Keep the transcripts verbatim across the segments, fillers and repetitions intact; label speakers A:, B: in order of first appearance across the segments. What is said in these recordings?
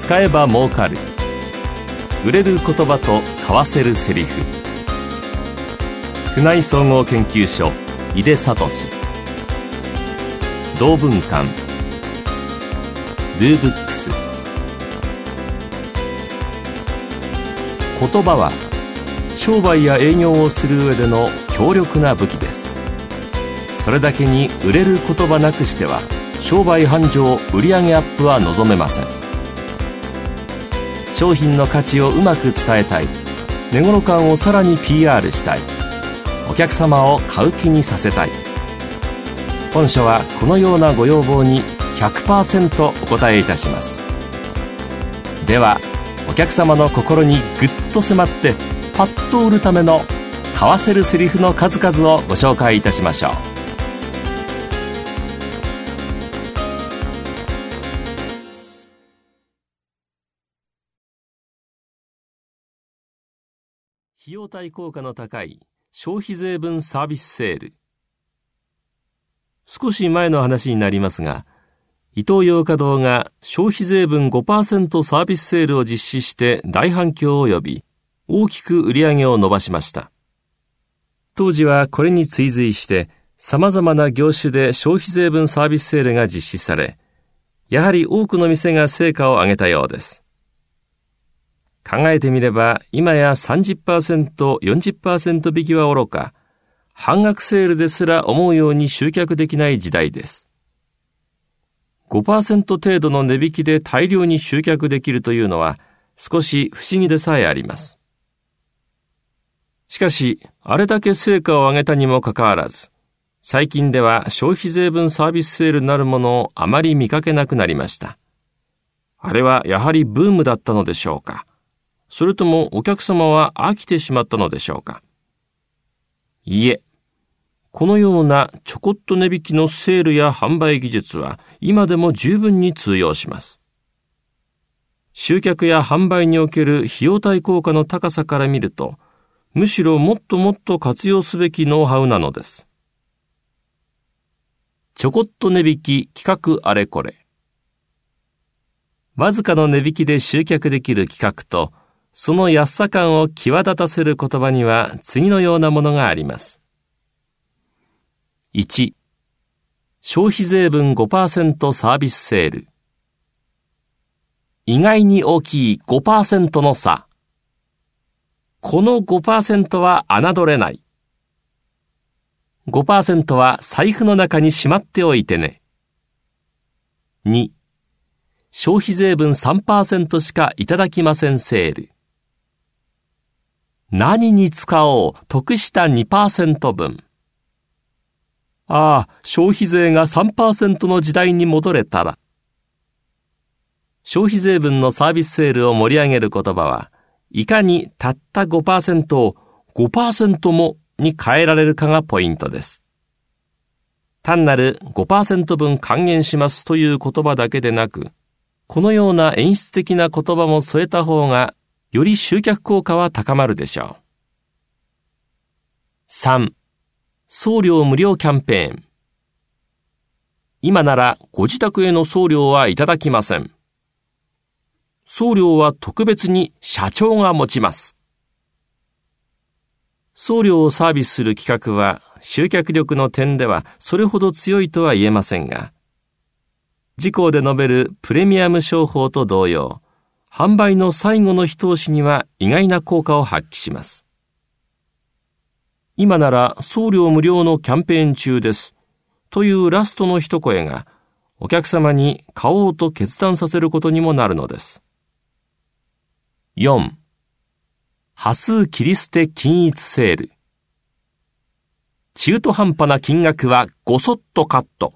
A: 使えば儲かる。売れる言葉と買わせるセリフ。船井総合研究所井出聡。同文館ドゥーブックス。言葉は商売や営業をする上での強力な武器です。それだけに売れる言葉なくしては商売繁盛、売上アップは望めません。商品の価値をうまく伝えたい、値頃感をさらに ピーアール したい、お客様を買う気にさせたい。本書はこのようなご要望に ひゃくパーセント お答えいたします。ではお客様の心にぐっと迫ってパッと売るための買わせるセリフの数々をご紹介いたしましょう。費用対効果の高い消費税分サービスセール。少し前の話になりますが、イトーヨーカドーが消費税分 ごパーセント サービスセールを実施して大反響を呼び、大きく売り上げを伸ばしました。当時はこれに追随して様々な業種で消費税分サービスセールが実施され、やはり多くの店が成果を上げたようです。考えてみれば今や さんじゅっパーセント、よんじゅっパーセント 引きはおろか、半額セールですら思うように集客できない時代です。ごパーセント 程度の値引きで大量に集客できるというのは少し不思議でさえあります。しかし、あれだけ成果を上げたにもかかわらず、最近では消費税分サービスセールなるものをあまり見かけなくなりました。あれはやはりブームだったのでしょうか。それともお客様は飽きてしまったのでしょうか。いいえ、このようなちょこっと値引きのセールや販売技術は今でも十分に通用します。集客や販売における費用対効果の高さから見ると、むしろもっともっと活用すべきノウハウなのです。ちょこっと値引き企画あれこれ。わずかの値引きで集客できる企画と、その安さ感を際立たせる言葉には次のようなものがあります。いち. 消費税分 ごパーセント サービスセール。意外に大きい ごパーセント の差。この ごパーセント は侮れない。ごパーセント は財布の中にしまっておいてね。に. 消費税分 さんパーセント しかいただきませんセール。何に使おう、得した にパーセント 分。ああ、消費税が さんパーセント の時代に戻れたら。消費税分のサービスセールを盛り上げる言葉は、いかにたった ごパーセント を ごパーセント もに変えられるかがポイントです。単なる ごパーセント 分還元しますという言葉だけでなく、このような演出的な言葉も添えた方が、より集客効果は高まるでしょう。さん. 送料無料キャンペーン。今ならご自宅への送料はいただきません。送料は特別に社長が持ちます。送料をサービスする企画は集客力の点ではそれほど強いとは言えませんが、次項で述べるプレミアム商法と同様、販売の最後の一押しには意外な効果を発揮します。今なら送料無料のキャンペーン中ですというラストの一声がお客様に買おうと決断させることにもなるのです。よん. 端数切り捨て均一セール。中途半端な金額はごそっとカット。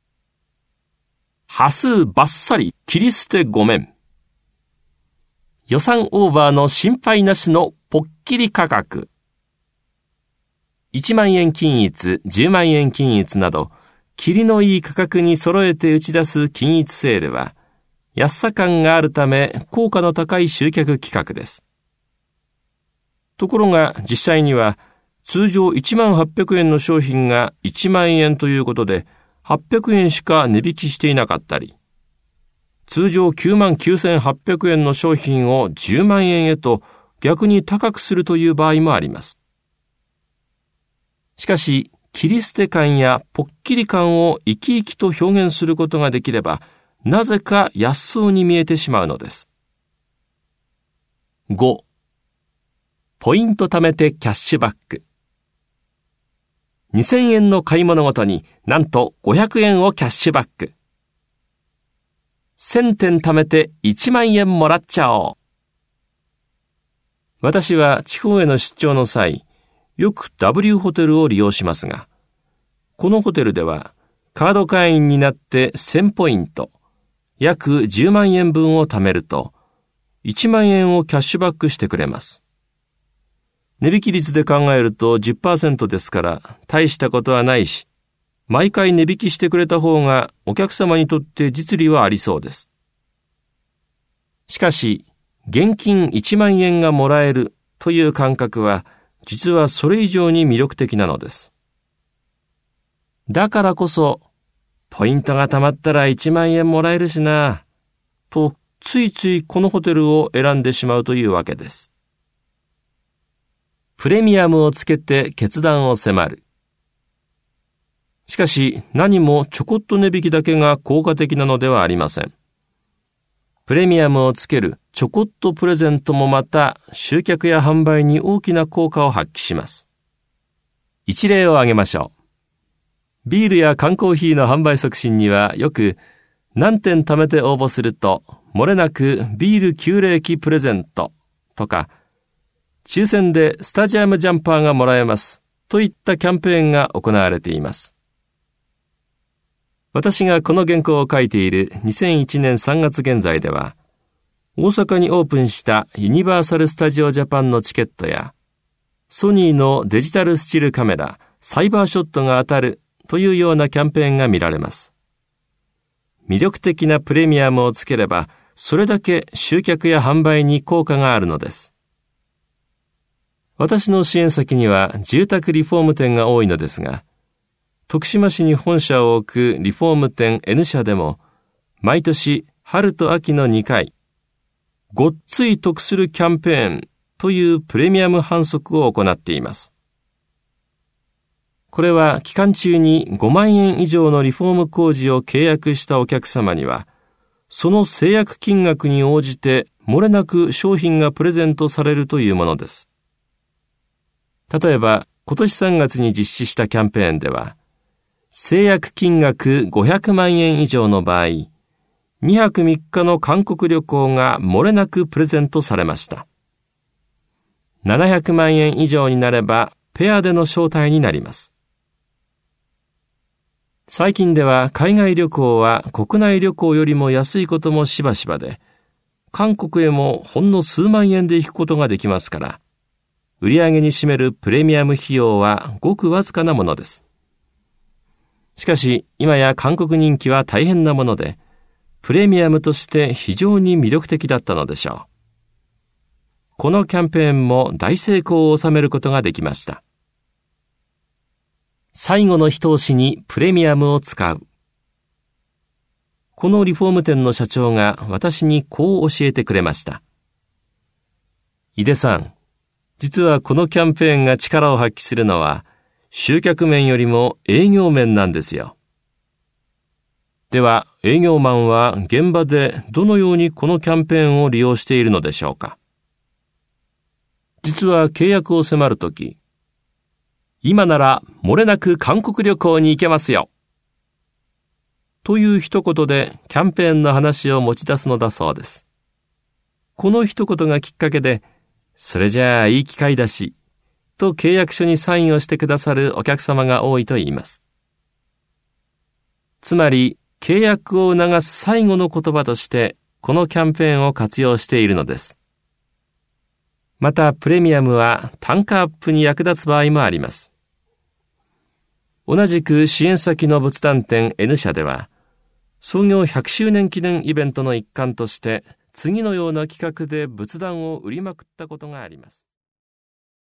A: 端数バッサリ切り捨てごめん。予算オーバーの心配なしのポッキリ価格。いちまんえん均一、じゅうまんえん均一など、切りのいい価格に揃えて打ち出す均一セールは、安さ感があるため効果の高い集客企画です。ところが実際には、通常いちまんはっぴゃくえんの商品がいちまんえんということで、はっぴゃくえんしか値引きしていなかったり、 通常きゅうまんきゅうせんはっぴゃくえんの商品をじゅうまんえんへと逆に高くするという場合もあります。しかし、切り捨て感やぽっきり感を生き生きと表現することができれば、なぜか安そうに見えてしまうのです。ご、ポイント貯めてキャッシュバック。にせんえんの買い物ごとになんとごひゃくえんをキャッシュバック。せんてん貯めていちまんえんもらっちゃおう。私は地方への出張の際、よく ダブリュー ホテルを利用しますが、このホテルではカード会員になってせんポイント、約じゅうまんえん分を貯めると、いちまんえんをキャッシュバックしてくれます。値引き率で考えると じゅっパーセント ですから大したことはないし、毎回値引きしてくれた方がお客様にとって実利はありそうです。しかし、現金いちまんえんがもらえるという感覚は、実はそれ以上に魅力的なのです。だからこそ、ポイントが貯まったらいちまんえんもらえるしな、とついついこのホテルを選んでしまうというわけです。プレミアムをつけて決断を迫る。しかし何もちょこっと値引きだけが効果的なのではありません。プレミアムをつけるちょこっとプレゼントもまた集客や販売に大きな効果を発揮します。一例を挙げましょう。ビールや缶コーヒーの販売促進にはよく何点貯めて応募すると漏れなくビール給冷機プレゼントとか抽選でスタジアムジャンパーがもらえますといったキャンペーンが行われています。私がこの原稿を書いているにせんいちねんさんがつ現在では、大阪にオープンしたユニバーサル・スタジオ・ジャパンのチケットや、ソニーのデジタルスチルカメラ、サイバーショットが当たるというようなキャンペーンが見られます。魅力的なプレミアムをつければ、それだけ集客や販売に効果があるのです。私の支援先には住宅リフォーム店が多いのですが、徳島市に本社を置くリフォーム店 N 社でも、毎年春と秋のにかい、ごっつい得するキャンペーンというプレミアム販促を行っています。これは期間中にごまんえん以上のリフォーム工事を契約したお客様には、その制約金額に応じて漏れなく商品がプレゼントされるというものです。例えば、今年さんがつに実施したキャンペーンでは、制約金額ごひゃくまんえん以上の場合、にはくみっかの韓国旅行が漏れなくプレゼントされました。ななひゃくまんえん以上になれば、ペアでの招待になります。最近では海外旅行は国内旅行よりも安いこともしばしばで、韓国へもほんの数万円で行くことができますから、売上に占めるプレミアム費用はごくわずかなものです。しかし、今や韓国人気は大変なもので、プレミアムとして非常に魅力的だったのでしょう。このキャンペーンも大成功を収めることができました。最後の一押しにプレミアムを使う。このリフォーム店の社長が私にこう教えてくれました。井出さん、実はこのキャンペーンが力を発揮するのは、集客面よりも営業面なんですよ。では、営業マンは現場でどのようにこのキャンペーンを利用しているのでしょうか。実は契約を迫るとき、今なら漏れなく韓国旅行に行けますよ。という一言でキャンペーンの話を持ち出すのだそうです。この一言がきっかけで、それじゃあいい機会だし、と契約書にサインをしてくださるお客様が多いと言います。つまり、契約を促す最後の言葉として、このキャンペーンを活用しているのです。また、プレミアムは単価アップに役立つ場合もあります。同じく支援先の仏壇店 N 社では、創業ひゃくしゅうねん記念イベントの一環として、次のような企画で仏壇を売りまくったことがあります。